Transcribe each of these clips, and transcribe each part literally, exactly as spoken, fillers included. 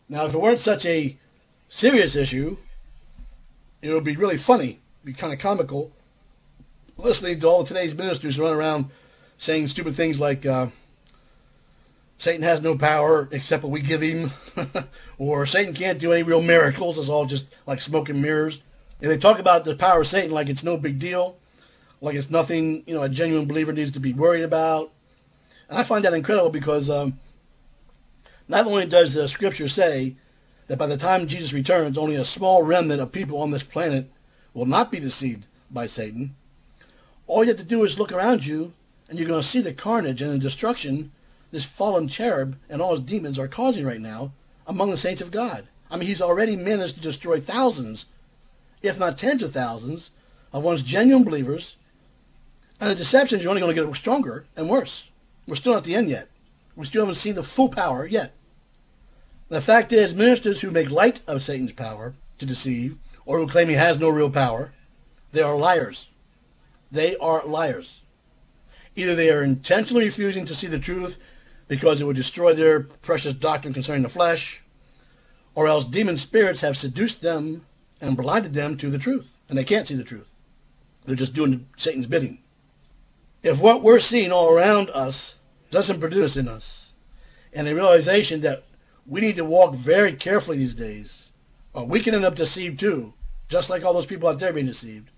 Now, if it weren't such a serious issue, it would be really funny, be kind of comical, listening to all of today's ministers run around saying stupid things like uh, Satan has no power except what we give him, or Satan can't do any real miracles. It's all just like smoke and mirrors. And they talk about the power of Satan like it's no big deal, like it's nothing, you know, a genuine believer needs to be worried about. And I find that incredible because um, not only does the scripture say that by the time Jesus returns, only a small remnant of people on this planet will not be deceived by Satan. All you have to do is look around you, and you're going to see the carnage and the destruction this fallen cherub and all his demons are causing right now among the saints of God. I mean, he's already managed to destroy thousands, if not tens of thousands, of once genuine believers, and the deceptions are only going to get stronger and worse. We're still not at the end yet. We still haven't seen the full power yet. The fact is, ministers who make light of Satan's power to deceive, or who claim he has no real power, they are liars. They are liars. Either they are intentionally refusing to see the truth because it would destroy their precious doctrine concerning the flesh, or else demon spirits have seduced them and blinded them to the truth, and they can't see the truth. They're just doing Satan's bidding. If what we're seeing all around us doesn't produce in us, and the realization that we need to walk very carefully these days, or we can end up deceived too, just like all those people out there being deceived.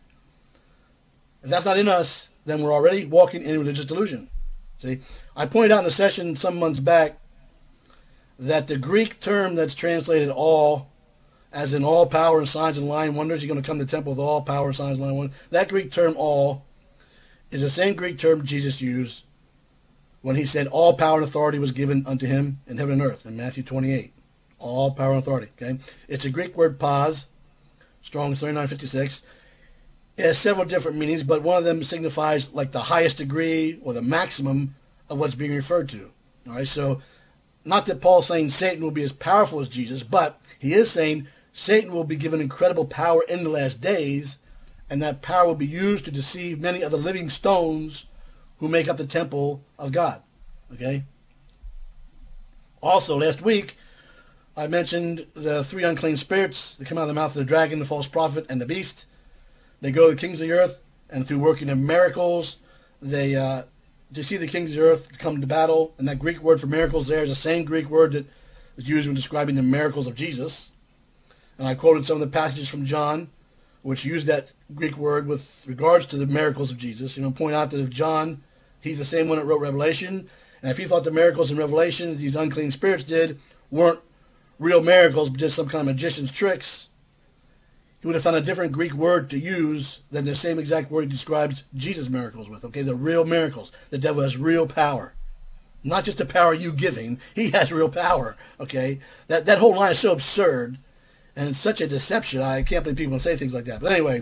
If that's not in us, then we're already walking in religious delusion. See, I pointed out in a session some months back that the Greek term that's translated all, as in all power and signs and lying wonders, you're going to come to the temple with all power, signs, and lying wonders. That Greek term all is the same Greek term Jesus used when he said all power and authority was given unto him in heaven and earth in Matthew twenty-eight. All power and authority. Okay, it's a Greek word pos, Strong's thirty-nine fifty-six. It has several different meanings, but one of them signifies like the highest degree or the maximum of what's being referred to. All right, so not that Paul's saying Satan will be as powerful as Jesus, but he is saying Satan will be given incredible power in the last days, and that power will be used to deceive many of the living stones who make up the temple of God. Okay? Also, last week, I mentioned the three unclean spirits that come out of the mouth of the dragon, the false prophet, and the beast. They go to the kings of the earth, and through working of miracles, they uh, deceive the kings of the earth to come to battle. And that Greek word for miracles there is the same Greek word that is used when describing the miracles of Jesus. And I quoted some of the passages from John, which use that Greek word with regards to the miracles of Jesus. You know, point out that if John, he's the same one that wrote Revelation, and if he thought the miracles in Revelation that these unclean spirits did weren't real miracles, but just some kind of magician's tricks, he would have found a different Greek word to use than the same exact word he describes Jesus' miracles with. Okay, the real miracles. The devil has real power. Not just the power you give him. He has real power. Okay, that that whole line is so absurd, and it's such a deception. I can't believe people can say things like that. But anyway,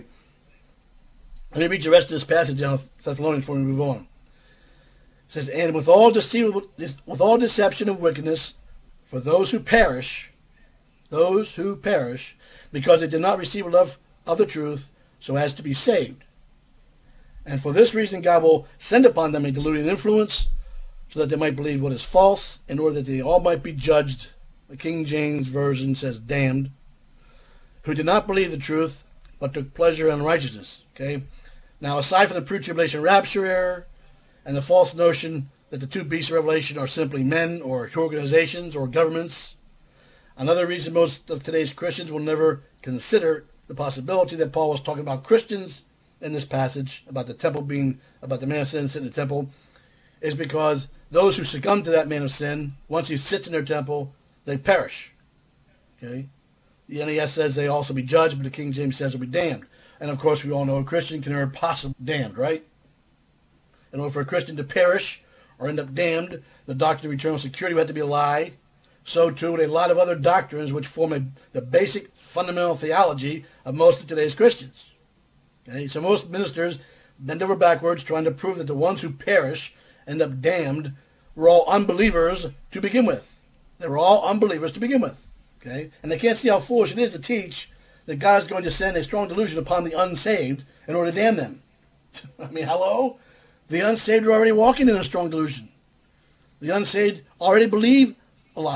let me read the rest of this passage down Thessalonians before we move on. It says, and with all deceit, with all deception and wickedness, for those who perish, those who perish, because they did not receive a love of the truth, so as to be saved. And for this reason God will send upon them a deluding influence, so that they might believe what is false, in order that they all might be judged. The King James Version says damned, who did not believe the truth, but took pleasure in unrighteousness. Okay? Now, aside from the pre-tribulation rapture error, and the false notion that the two beasts of Revelation are simply men, or organizations, or governments, another reason most of today's Christians will never consider the possibility that Paul was talking about Christians in this passage, about the temple being, about the man of sin sitting in the temple, is because those who succumb to that man of sin, once he sits in their temple, they perish. Okay? The N A S says they also be judged, but the King James says they'll be damned. And of course, we all know a Christian can never possibly be damned, right? In order for a Christian to perish or end up damned, the doctrine of eternal security would have to be a lie. So too with a lot of other doctrines which form a, the basic fundamental theology of most of today's Christians. Okay? So most ministers bend over backwards trying to prove that the ones who perish, end up damned, were all unbelievers to begin with. They were all unbelievers to begin with. Okay? And they can't see how foolish it is to teach that God is going to send a strong delusion upon the unsaved in order to damn them. I mean, hello? The unsaved are already walking in a strong delusion. The unsaved already believe a lie.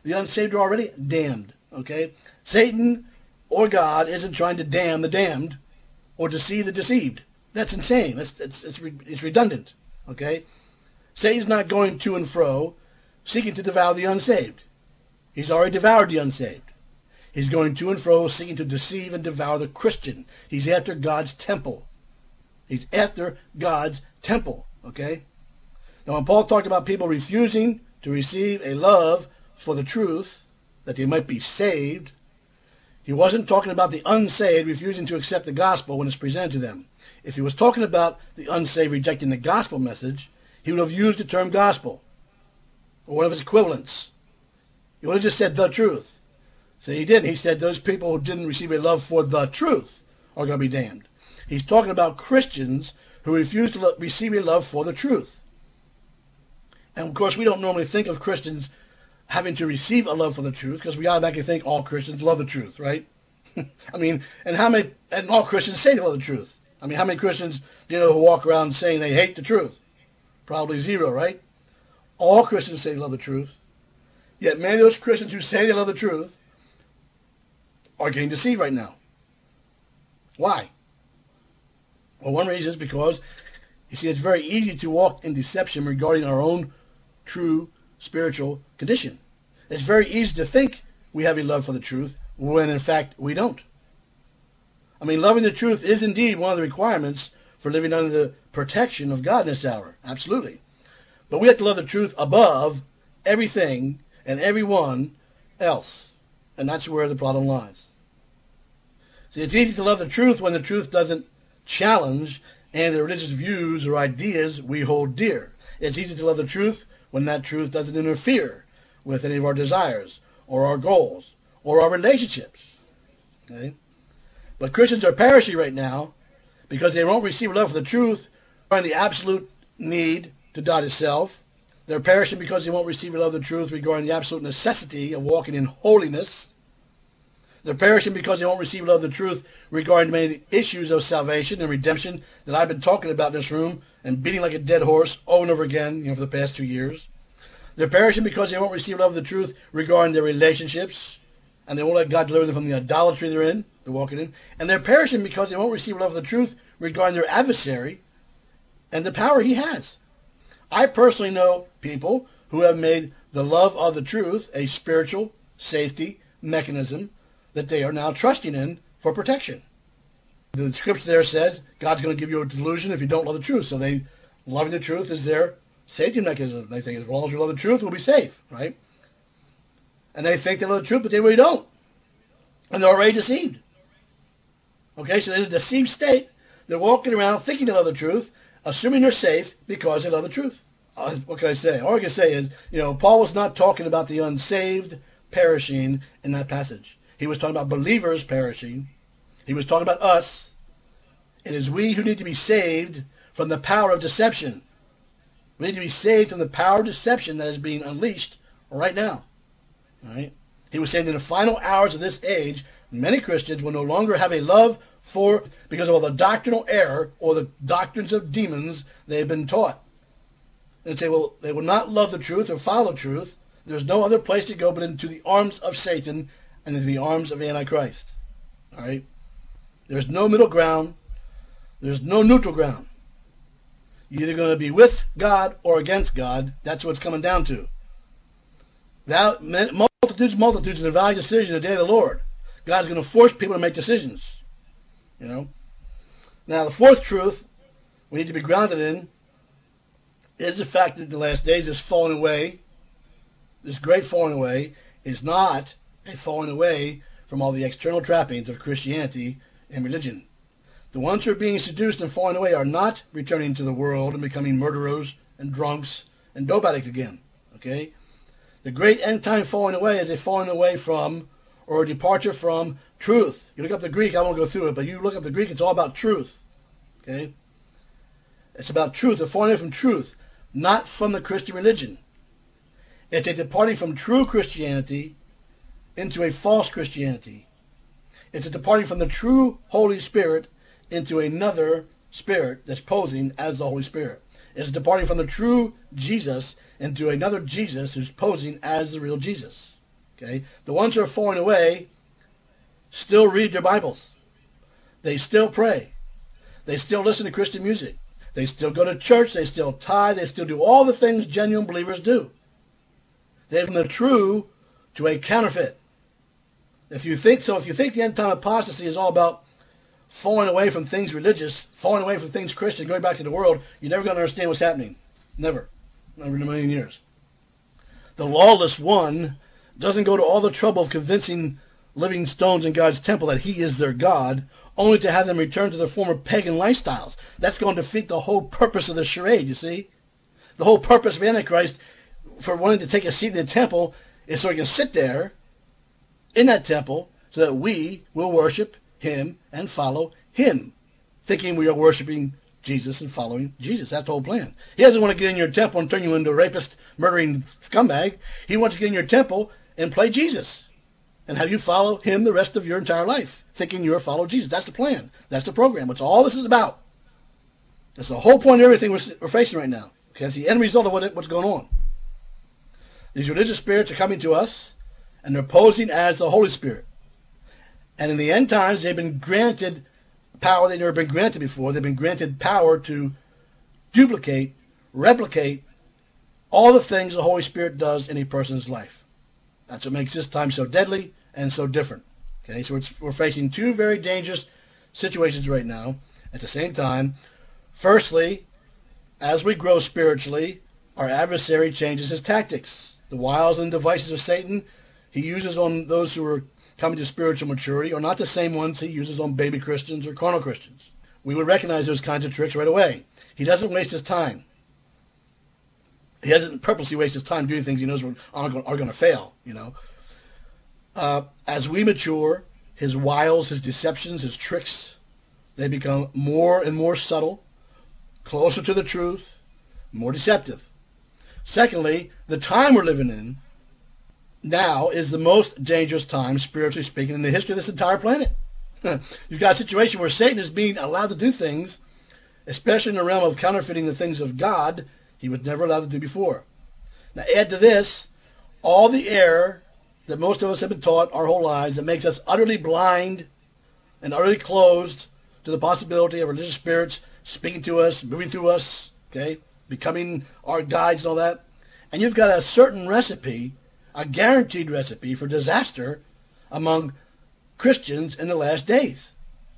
The unsaved are already damned, okay? Satan or God isn't trying to damn the damned or deceive the deceived. That's insane. That's, it's, it's, it's redundant, okay? Satan's not going to and fro seeking to devour the unsaved. He's already devoured the unsaved. He's going to and fro seeking to deceive and devour the Christian. He's after God's temple. He's after God's temple, okay? Now, when Paul talked about people refusing to receive a love for the truth, that they might be saved, he wasn't talking about the unsaved refusing to accept the gospel when it's presented to them. If he was talking about the unsaved rejecting the gospel message, he would have used the term gospel, or one of its equivalents. He would have just said the truth. So he didn't. He said those people who didn't receive a love for the truth are going to be damned. He's talking about Christians who refuse to receive a love for the truth. And of course, we don't normally think of Christians having to receive a love for the truth because we automatically think all Christians love the truth, right? I mean, and how many, and all Christians say they love the truth. I mean, how many Christians do you know who walk around saying they hate the truth? Probably zero, right? All Christians say they love the truth. Yet many of those Christians who say they love the truth are getting deceived right now. Why? Well, one reason is because, you see, it's very easy to walk in deception regarding our own true spiritual condition. It's very easy to think we have a love for the truth when, in fact, we don't. I mean, loving the truth is indeed one of the requirements for living under the protection of God in this hour. Absolutely. But we have to love the truth above everything and everyone else. And that's where the problem lies. See, it's easy to love the truth when the truth doesn't challenge and the religious views or ideas we hold dear. It's easy to love the truth when that truth doesn't interfere with any of our desires or our goals or our relationships. Okay? But Christians are perishing right now because they won't receive love for the truth regarding the absolute need to die to self. They're perishing because they won't receive love of the truth regarding the absolute necessity of walking in holiness. They're perishing because they won't receive love of the truth regarding many of the issues of salvation and redemption that I've been talking about in this room and beating like a dead horse over and over again, you know, for the past two years. They're perishing because they won't receive love of the truth regarding their relationships, and they won't let God deliver them from the idolatry they're in, they're walking in. And they're perishing because they won't receive love of the truth regarding their adversary and the power he has. I personally know people who have made the love of the truth a spiritual safety mechanism that they are now trusting in for protection. The scripture there says God's going to give you a delusion if you don't love the truth. So they loving the truth is their safety mechanism. They think as long as we love the truth, we'll be safe, right? And they think they love the truth, but they really don't. And they're already deceived. Okay, so in a deceived state, they're walking around thinking they love the truth, assuming they're safe because they love the truth. Uh, what can I say? All I can say is, you know, Paul was not talking about the unsaved perishing in that passage. He was talking about believers perishing. He was talking about us. It is we who need to be saved from the power of deception. We need to be saved from the power of deception that is being unleashed right now. All right? He was saying in the final hours of this age, many Christians will no longer have a love for, because of all the doctrinal error or the doctrines of demons they have been taught. And say, well, they will not love the truth or follow the truth. There's no other place to go but into the arms of Satan and into the arms of Antichrist. All right? There's no middle ground. There's no neutral ground. You're either going to be with God or against God. That's what it's coming down to. That, multitudes, multitudes, and a value decision in the day of the Lord. God's going to force people to make decisions. You know? Now, the fourth truth we need to be grounded in is the fact that in the last days this falling away, this great falling away, is not a falling away from all the external trappings of Christianity and religion. The ones who are being seduced and falling away are not returning to the world and becoming murderers and drunks and dope addicts again. Okay? The great end time falling away is a falling away from or a departure from truth. You look up the Greek, I won't go through it, but you look up the Greek, it's all about truth. Okay? It's about truth, a falling away from truth, not from the Christian religion. It's a departing from true Christianity into a false Christianity. It's a departing from the true Holy Spirit into another spirit that's posing as the Holy Spirit. It's departing from the true Jesus into another Jesus who's posing as the real Jesus. Okay? The ones who are falling away still read their Bibles. They still pray. They still listen to Christian music. They still go to church. They still tithe. They still do all the things genuine believers do. They've from the true to a counterfeit. If you think so, if you think the end time apostasy is all about falling away from things religious, falling away from things Christian, going back to the world, you're never going to understand what's happening. Never. Never in a million years. The lawless one doesn't go to all the trouble of convincing living stones in God's temple that he is their God, only to have them return to their former pagan lifestyles. That's going to defeat the whole purpose of the charade, you see? The whole purpose of Antichrist for wanting to take a seat in the temple is so he can sit there in that temple so that we will worship him and follow him, thinking we are worshiping Jesus and following Jesus. That's the whole plan. He doesn't want to get in your temple and turn you into a rapist, murdering scumbag. He wants to get in your temple and play Jesus and have you follow him the rest of your entire life, thinking you're a follower of Jesus. That's the plan. That's the program. That's all this is about. That's the whole point of everything we're, we're facing right now. Okay? That's the end result of what it, what's going on. These religious spirits are coming to us, and they're posing as the Holy Spirit. And in the end times, they've been granted power they've never been granted before. They've been granted power to duplicate, replicate all the things the Holy Spirit does in a person's life. That's what makes this time so deadly and so different. Okay, so it's, we're facing two very dangerous situations right now at the same time. Firstly, as we grow spiritually, our adversary changes his tactics. The wiles and devices of Satan he uses on those who are coming to spiritual maturity are not the same ones he uses on baby Christians or carnal Christians. We would recognize those kinds of tricks right away. He doesn't waste his time. He doesn't purposely waste his time doing things he knows are going to fail, you know. Uh, as we mature, his wiles, his deceptions, his tricks, they become more and more subtle, closer to the truth, more deceptive. Secondly, the time we're living in now is the most dangerous time, spiritually speaking, in the history of this entire planet. You've got a situation where Satan is being allowed to do things, especially in the realm of counterfeiting the things of God, he was never allowed to do before. Now add to this all the error that most of us have been taught our whole lives that makes us utterly blind and utterly closed to the possibility of religious spirits speaking to us, moving through us, okay, becoming our guides and all that. And you've got a certain recipe, a guaranteed recipe for disaster among Christians in the last days.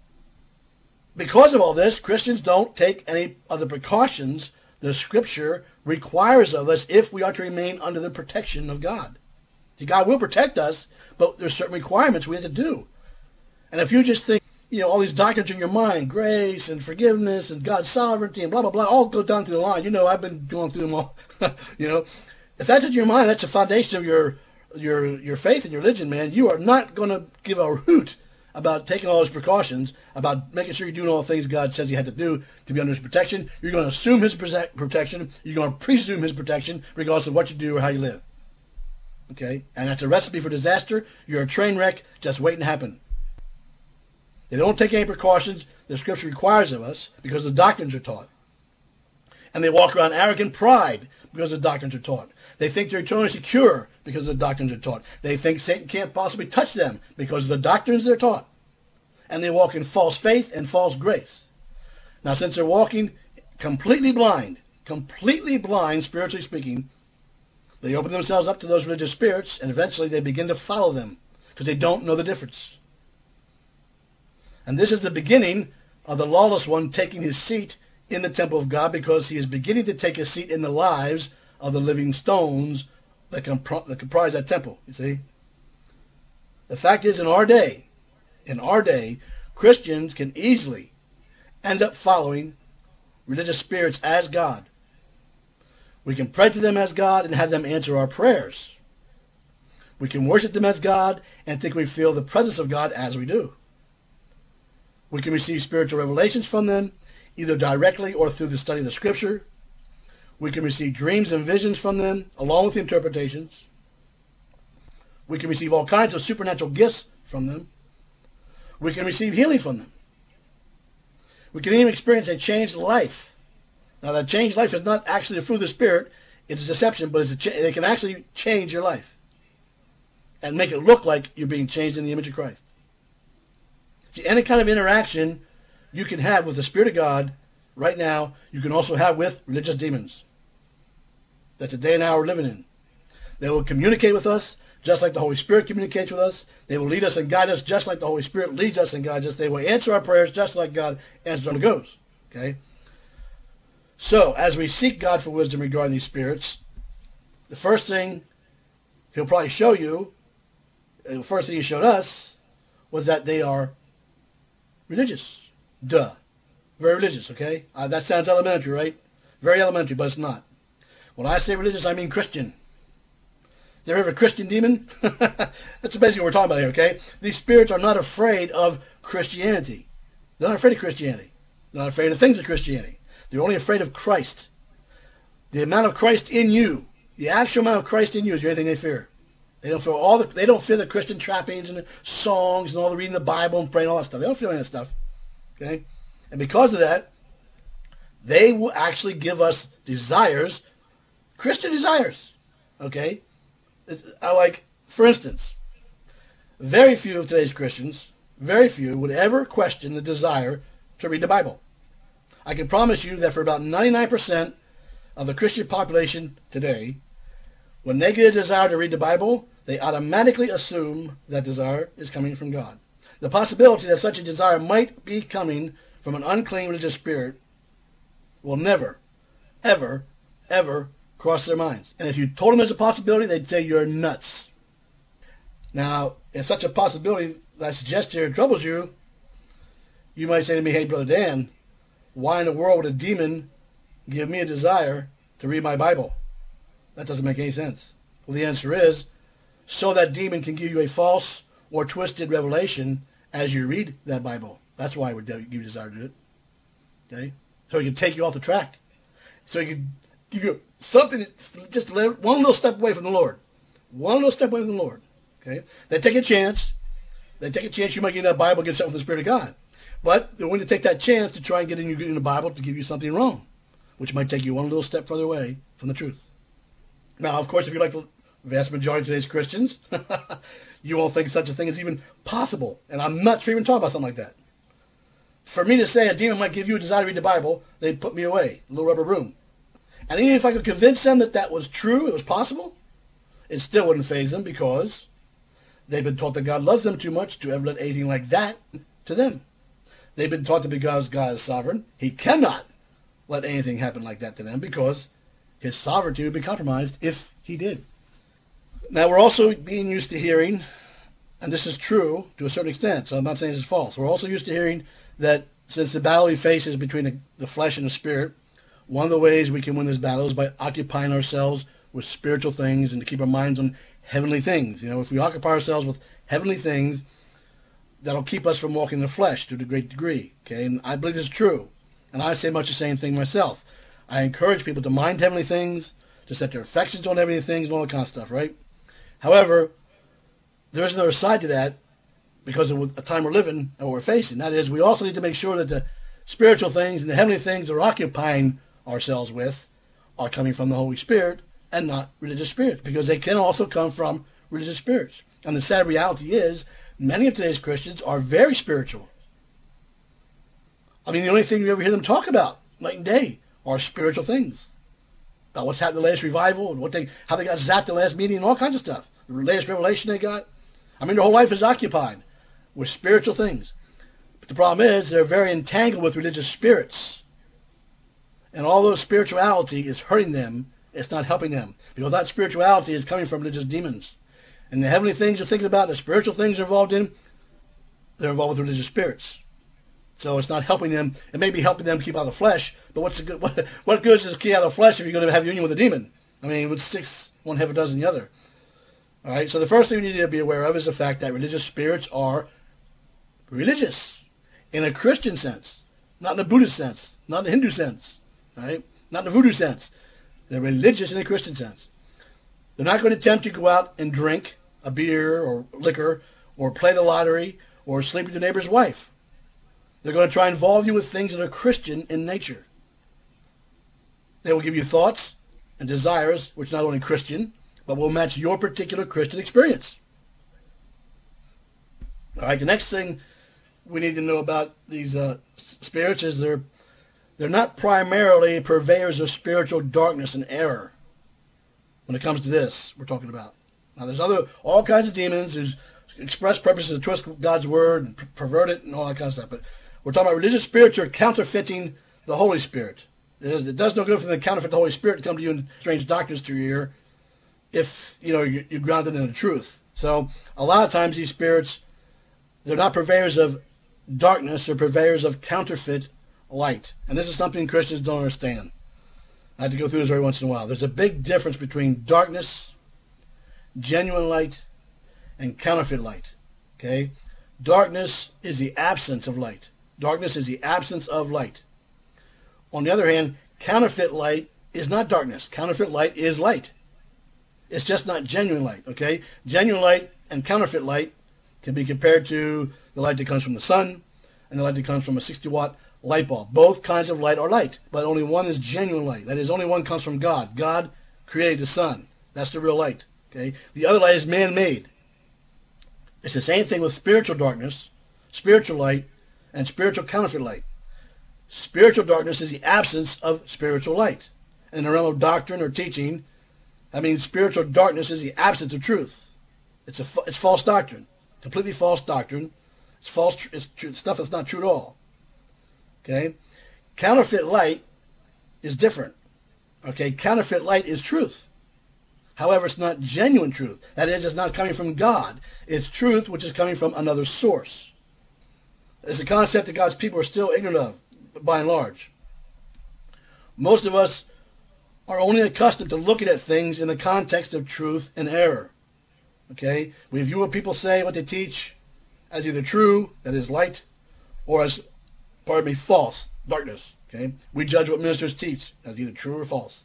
Because of all this, Christians don't take any of the precautions the Scripture requires of us if we are to remain under the protection of God. See, God will protect us, but there's certain requirements we have to do. And if you just think, you know, all these doctrines in your mind, grace and forgiveness and God's sovereignty and blah, blah, blah, all go down through the line. You know, I've been going through them all. You know, if that's in your mind, that's the foundation of your your your faith and your religion, man. You are not going to give a hoot about taking all those precautions, about making sure you're doing all the things God says you had to do to be under his protection. You're going to assume his protection. You're going to presume his protection regardless of what you do or how you live. Okay? And that's a recipe for disaster. You're a train wreck just waiting to happen. They don't take any precautions the Scripture requires of us because the doctrines are taught. And they walk around arrogant pride because the doctrines are taught. They think they're eternally secure because the doctrines are taught. They think Satan can't possibly touch them because of the doctrines they're taught. And they walk in false faith and false grace. Now, since they're walking completely blind, completely blind, spiritually speaking, they open themselves up to those religious spirits, and eventually they begin to follow them because they don't know the difference. And this is the beginning of the lawless one taking his seat in the temple of God, because he is beginning to take his seat in the lives of the living stones that, compr- that comprise that temple, you see. The fact is, in our day, in our day, Christians can easily end up following religious spirits as God. We can pray to them as God and have them answer our prayers. We can worship them as God and think we feel the presence of God as we do. We can receive spiritual revelations from them, either directly or through the study of the Scripture. We can receive dreams and visions from them, along with the interpretations. We can receive all kinds of supernatural gifts from them. We can receive healing from them. We can even experience a changed life. Now, that changed life is not actually the fruit of the Spirit. It's a deception, but it's a cha- they can actually change your life. and make it look like you're being changed in the image of Christ. See, any kind of interaction you can have with the Spirit of God right now, you can also have with religious demons. That's the day and hour we're living in. They will communicate with us just like the Holy Spirit communicates with us. They will lead us and guide us just like the Holy Spirit leads us and guides us. They will answer our prayers just like God answers on the goes. Okay? So, as we seek God for wisdom regarding these spirits, the first thing he'll probably show you, the first thing he showed us, was that they are religious. Duh. Very religious, okay? Uh, that sounds elementary, right? Very elementary, but it's not. When I say religious, I mean Christian. You ever heard of a Christian demon? That's basically what we're talking about here, okay? These spirits are not afraid of Christianity. They're not afraid of Christianity. They're not afraid of things of Christianity. They're only afraid of Christ. The amount of Christ in you, the actual amount of Christ in you is the only thing they fear. They don't fear all the. They don't fear the Christian trappings and the songs and all the reading the Bible and praying and all that stuff. They don't fear any of that stuff. Okay, and because of that, they will actually give us desires, Christian desires. Okay, it's, I like, for instance, very few of today's Christians, very few would ever question the desire to read the Bible. I can promise you that for about ninety-nine percent of the Christian population today, when they get a desire to read the Bible, they automatically assume that desire is coming from God. The possibility that such a desire might be coming from an unclean religious spirit will never, ever, ever cross their minds. And if you told them there's a possibility, they'd say you're nuts. Now, if such a possibility that I suggest here troubles you, you might say to me, hey, Brother Dan, why in the world would a demon give me a desire to read my Bible? That doesn't make any sense. Well, the answer is, so that demon can give you a false or twisted revelation as you read that Bible. That's why I would give you a desire to do it. Okay? So he can take you off the track. So he can give you something, just one little step away from the Lord. One little step away from the Lord. Okay? They take a chance. They take a chance you might get in that Bible and get something from the Spirit of God. But they're willing to take that chance to try and get in, in the Bible to give you something wrong, which might take you one little step further away from the truth. Now, of course, if you're like the vast majority of today's Christians, you won't think such a thing is even possible. And I'm not sure even talking about something like that. For me to say a demon might give you a desire to read the Bible, they'd put me away, a little rubber room. And even if I could convince them that that was true, it was possible, it still wouldn't faze them because they've been taught that God loves them too much to ever let anything like that to them. They've been taught that because God is sovereign, he cannot let anything happen like that to them because his sovereignty would be compromised if he did. Now, we're also being used to hearing, and this is true to a certain extent, so I'm not saying this is false. We're also used to hearing that since the battle we face is between the, the flesh and the spirit, one of the ways we can win this battle is by occupying ourselves with spiritual things and to keep our minds on heavenly things. You know, if we occupy ourselves with heavenly things, that'll keep us from walking in the flesh to a great degree. Okay, and I believe this is true. And I say much the same thing myself. I encourage people to mind heavenly things, to set their affections on heavenly things, and all that kind of stuff, right? However, there is another side to that because of the time we're living and what we're facing. That is, we also need to make sure that the spiritual things and the heavenly things that we're occupying ourselves with are coming from the Holy Spirit and not religious spirits, because they can also come from religious spirits. And the sad reality is, many of today's Christians are very spiritual. I mean, the only thing you ever hear them talk about, night and day, are spiritual things. About what's happened in the last revival, and what they, how they got zapped the last meeting, and all kinds of stuff. The latest revelation they got. I mean, their whole life is occupied with spiritual things. But the problem is, they're very entangled with religious spirits. And although spirituality is hurting them, it's not helping them. Because that spirituality is coming from religious demons. And the heavenly things you're thinking about, the spiritual things they're involved in, they're involved with religious spirits. So it's not helping them. It may be helping them keep out of the flesh, but what's the good? What, what good is to keep out of the flesh if you're going to have union with a demon? I mean, with six, one half a dozen the other. All right. So the first thing we need to be aware of is the fact that religious spirits are religious in a Christian sense, not in a Buddhist sense, not in a Hindu sense, all right, not in a voodoo sense. They're religious in a Christian sense. They're not going to tempt you to go out and drink a beer or liquor or play the lottery or sleep with your neighbor's wife. They're going to try and involve you with things that are Christian in nature. They will give you thoughts and desires which are not only Christian, but will match your particular Christian experience. All right, the next thing we need to know about these uh, spirits is they're they're not primarily purveyors of spiritual darkness and error. When it comes to this, we're talking about. Now, there's other all kinds of demons whose express purpose is to twist God's word and pervert it and all that kind of stuff. But we're talking about religious spirits who are counterfeiting the Holy Spirit. It, is, it does no good for them to counterfeit the Holy Spirit to come to you in strange doctrines to your ear if you know you, you're grounded in the truth. So a lot of times these spirits, they're not purveyors of darkness, they're purveyors of counterfeit light. And this is something Christians don't understand. I have to go through this every once in a while. There's a big difference between darkness, genuine light, and counterfeit light. Okay? Darkness is the absence of light. Darkness is the absence of light. On the other hand, counterfeit light is not darkness. Counterfeit light is light. It's just not genuine light. Okay? Genuine light and counterfeit light can be compared to the light that comes from the sun and the light that comes from a sixty watt light bulb. Both kinds of light are light, but only one is genuine light. That is, only one comes from God. God created the sun. That's the real light. Okay? The other light is man-made. It's the same thing with spiritual darkness, spiritual light, and spiritual counterfeit light. Spiritual darkness is the absence of spiritual light. In the realm of doctrine or teaching, I mean, spiritual darkness is the absence of truth. It's a it's false doctrine, completely false doctrine. It's false. It's true, stuff that's not true at all. Okay, counterfeit light is different. Okay, counterfeit light is truth. However, it's not genuine truth. That is, it's not coming from God. It's truth which is coming from another source. It's a concept that God's people are still ignorant of, by and large. Most of us are only accustomed to looking at things in the context of truth and error. Okay? We view what people say, what they teach, as either true, that is light, or as, pardon me, false, darkness. Okay? We judge what ministers teach as either true or false.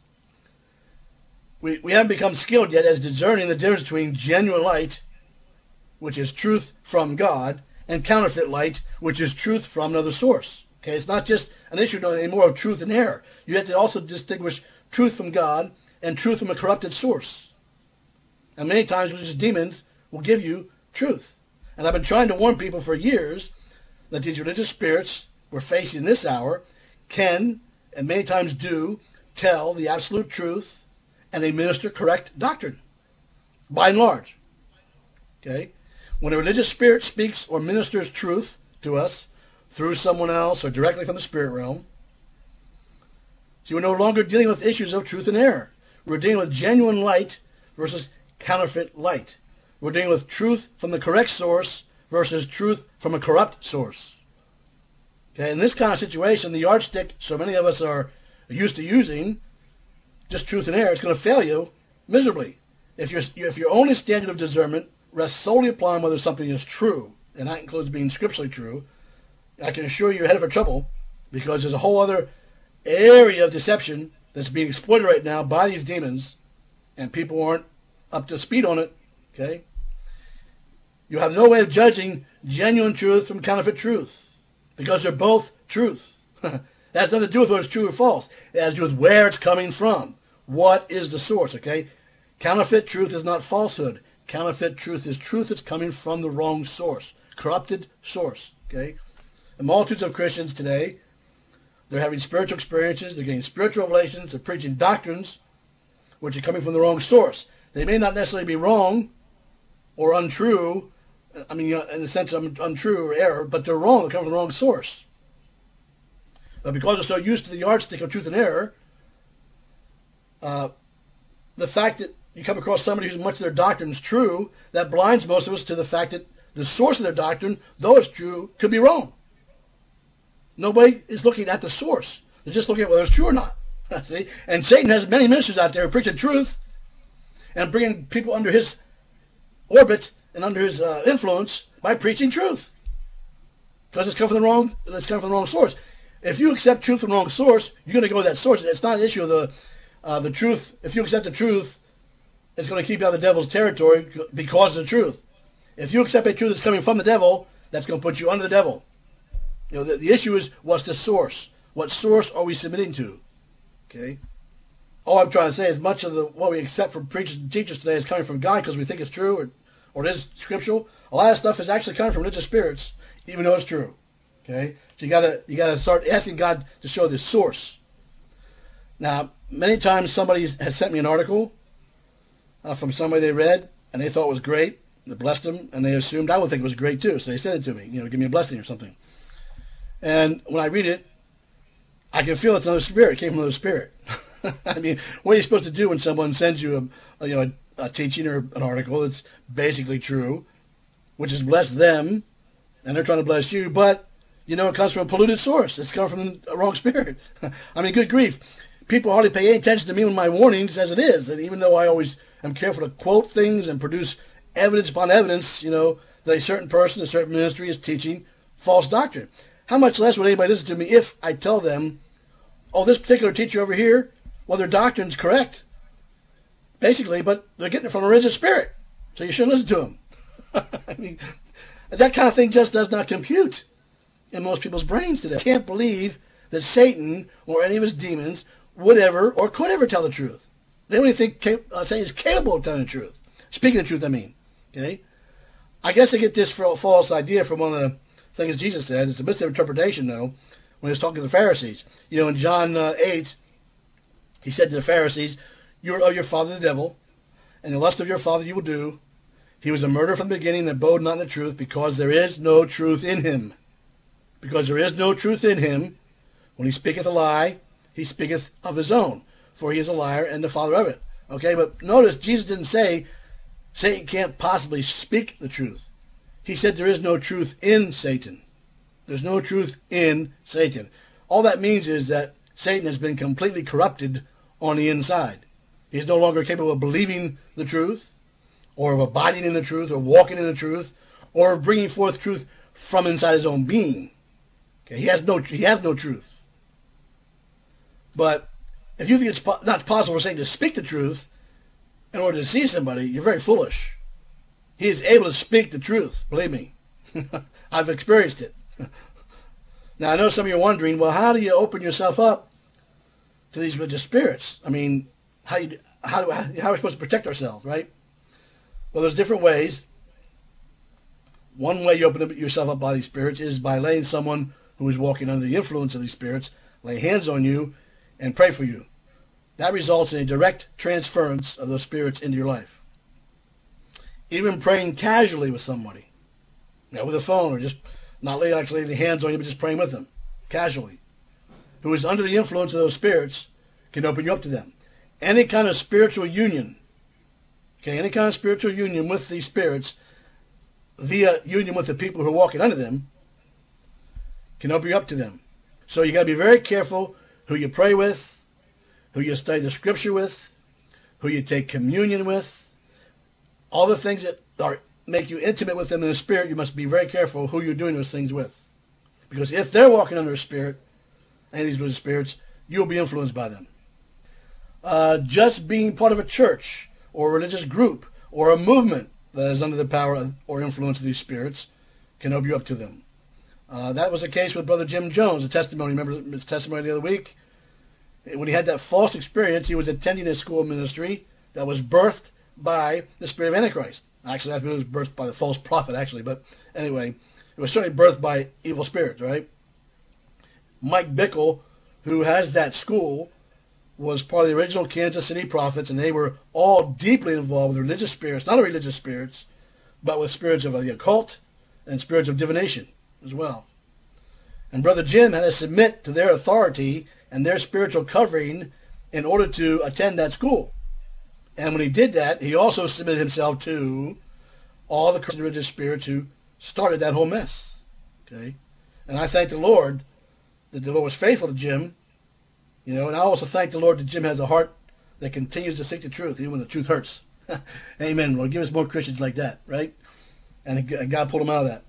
We, we haven't become skilled yet as discerning the difference between genuine light, which is truth from God, and counterfeit light, which is truth from another source. Okay, it's not just an issue anymore of truth and error. You have to also distinguish truth from God and truth from a corrupted source. And many times religious demons will give you truth. And I've been trying to warn people for years that these religious spirits we're facing this hour can, and many times do, tell the absolute truth and they minister correct doctrine, by and large. Okay? When a religious spirit speaks or ministers truth to us through someone else or directly from the spirit realm, see, we're no longer dealing with issues of truth and error. We're dealing with genuine light versus counterfeit light. We're dealing with truth from the correct source versus truth from a corrupt source. Okay? In this kind of situation, the yardstick so many of us are used to using, just truth and error, it's going to fail you miserably. If, your if your only standard of discernment rests solely upon whether something is true, and that includes being scripturally true, I can assure you you're headed for trouble, because there's a whole other area of deception that's being exploited right now by these demons, and people aren't up to speed on it. Okay? You have no way of judging genuine truth from counterfeit truth, because they're both truth. That has nothing to do with whether it's true or false. It has to do with where it's coming from. What is the source, okay? Counterfeit truth is not falsehood. Counterfeit truth is truth that's coming from the wrong source. Corrupted source, okay? The multitudes of Christians today, they're having spiritual experiences, they're getting spiritual revelations, they're preaching doctrines which are coming from the wrong source. They may not necessarily be wrong or untrue, I mean, in the sense of untrue or error, but they're wrong, they come from the wrong source. But because they're so used to the yardstick of truth and error, uh, the fact that you come across somebody who's much of their doctrine is true, that blinds most of us to the fact that the source of their doctrine, though it's true, could be wrong. Nobody is looking at the source. They're just looking at whether it's true or not. See? And Satan has many ministers out there who preach the truth and bringing people under his orbit and under his uh, influence by preaching truth. Because it's come from the wrong, it's come from the wrong source. If you accept truth from the wrong source, you're going to go with that source. It's not an issue of the uh, the truth. If you accept the truth, it's going to keep you out of the devil's territory because of the truth. If you accept a truth that's coming from the devil, that's going to put you under the devil. You know, the, the issue is, what's the source? What source are we submitting to? Okay. All I'm trying to say is much of the what we accept from preachers and teachers today is coming from God because we think it's true, or or it is scriptural, a lot of stuff is actually coming from religious spirits, even though it's true. Okay, so you gotta you gotta start asking God to show the source. Now, many times somebody has sent me an article uh, from somebody they read and they thought it was great. It blessed them, and they assumed I would think it was great too. So they sent it to me, you know, give me a blessing or something. And when I read it, I can feel it's another spirit. It came from another spirit. I mean, what are you supposed to do when someone sends you a, a you know a, a teaching or an article that's basically true, which has blessed them, and they're trying to bless you, but you know it comes from a polluted source. It's come from a wrong spirit. I mean, good grief. People hardly pay any attention to me with my warnings as it is, and even though I always am careful to quote things and produce evidence upon evidence, you know, that a certain person, a certain ministry is teaching false doctrine. How much less would anybody listen to me if I tell them, oh, this particular teacher over here, well, their doctrine's correct, basically, but they're getting it from a religious spirit, so you shouldn't listen to them. I mean, that kind of thing just does not compute in most people's brains today. I can't believe that Satan or any of his demons would ever or could ever tell the truth. They only think uh, Satan is capable of telling the truth. Speaking the truth, I mean. Okay? I guess I get this false idea from one of the things Jesus said. It's a misinterpretation, though, when he was talking to the Pharisees. You know, in John uh, eight, he said to the Pharisees, you are of your father the devil, and the lust of your father you will do. He was a murderer from the beginning and abode not in the truth, because there is no truth in him. Because there is no truth in him, when he speaketh a lie, he speaketh of his own, for he is a liar and the father of it. Okay, but notice Jesus didn't say Satan can't possibly speak the truth. He said there is no truth in Satan. There's no truth in Satan. All that means is that Satan has been completely corrupted on the inside. He's no longer capable of believing the truth, or of abiding in the truth, or walking in the truth, or of bringing forth truth from inside his own being. Okay, he has no he has no truth. But if you think it's po- not possible for Satan to speak the truth in order to see somebody, you're very foolish. He is able to speak the truth, believe me. I've experienced it. Now, I know some of you are wondering, well, how do you open yourself up to these religious spirits? I mean, how you, how, do, how are we supposed to protect ourselves, right? Well, there's different ways. One way you open yourself up by these spirits is by letting someone who is walking under the influence of these spirits lay hands on you and pray for you. That results in a direct transference of those spirits into your life. Even praying casually with somebody, you know, with a phone, or just not laying actually laying hands on you, but just praying with them, casually, who is under the influence of those spirits, can open you up to them. Any kind of spiritual union, okay, any kind of spiritual union with these spirits, via union with the people who are walking under them, can open you up to them. So you got to be very careful who you pray with, who you study the scripture with, who you take communion with, all the things that are make you intimate with them in the spirit. You must be very careful who you're doing those things with, because if they're walking under a spirit, any of these religious spirits, you'll be influenced by them. Uh, just being part of a church or a religious group or a movement that is under the power or influence of these spirits can open you up to them. Uh, that was the case with Brother Jim Jones, a testimony. Remember his testimony the other week? When he had that false experience, he was attending a school of ministry that was birthed by the spirit of Antichrist. Actually, I think it was birthed by the false prophet, actually. But anyway, it was certainly birthed by evil spirits, right? Mike Bickle, who has that school, was part of the original Kansas City prophets, and they were all deeply involved with religious spirits, not religious spirits, but with spirits of the occult and spirits of divination as well. And Brother Jim had to submit to their authority and their spiritual covering in order to attend that school. And when he did that, he also submitted himself to all the religious spirits who started that whole mess. Okay? And I thank the Lord that the Lord was faithful to Jim. You know, and I also thank the Lord that Jim has a heart that continues to seek the truth, even when the truth hurts. Amen, Lord. Give us more Christians like that, right? And God pulled him out of that.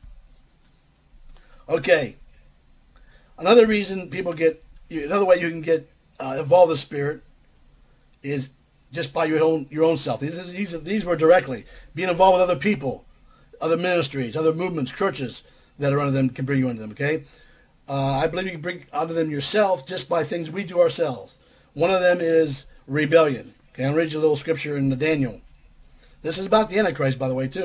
Okay. Another reason people get, another way you can get uh, involved with the Spirit is just by your own your own self. These these these were directly being involved with other people, other ministries, other movements, churches that are under them can bring you into them. Okay, uh, I believe you can bring under them yourself just by things we do ourselves. One of them is rebellion. Okay, I'll read you a little scripture in the Daniel. This is about the Antichrist, by the way, too.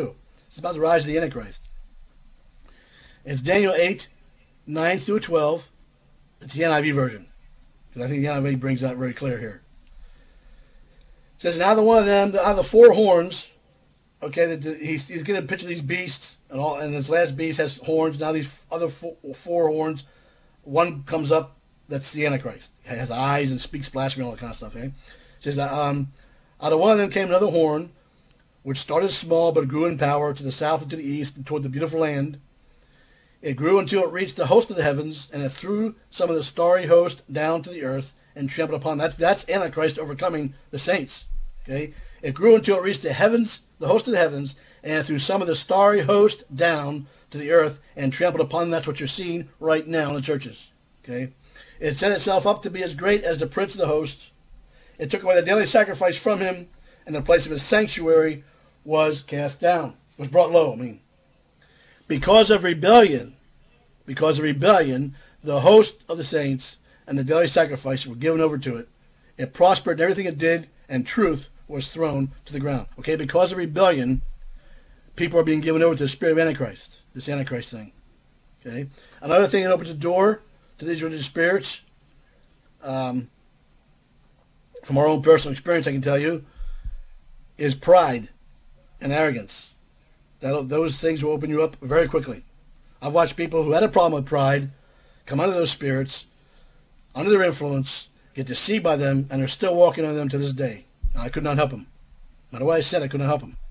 It's about the rise of the Antichrist. It's Daniel eight, nine through twelve. It's the N I V version. Because I think the N I V brings that very clear here. It says, now the one of them, out of the four horns, okay, the, he's, he's getting a picture of these beasts, and all, and this last beast has horns. Now these other four, four horns, one comes up, that's the Antichrist. He has eyes and speaks blasphemy and all that kind of stuff. Eh? It says, um, out of one of them came another horn, which started small but grew in power to the south and to the east and toward the beautiful land. It grew until it reached the host of the heavens, and it threw some of the starry host down to the earth and trampled upon. That's that's Antichrist overcoming the saints. Okay, it grew until it reached the heavens, the host of the heavens, and it threw some of the starry host down to the earth and trampled upon them. That's what you're seeing right now in the churches. Okay, it set itself up to be as great as the prince of the host. It took away the daily sacrifice from him, and the place of his sanctuary was cast down, was brought low. I mean. Because of rebellion, because of rebellion, the host of the saints and the daily sacrifice were given over to it. It prospered in everything it did, and truth was thrown to the ground. Okay, because of rebellion, people are being given over to the spirit of Antichrist, this Antichrist thing. Okay, another thing that opens the door to these religious spirits, um, from our own personal experience, I can tell you, is pride and arrogance. That those things will open you up very quickly. I've watched people who had a problem with pride come under those spirits, under their influence, get deceived by them, and are still walking on them to this day. Now, I could not help them. No matter what I said, I could not help them.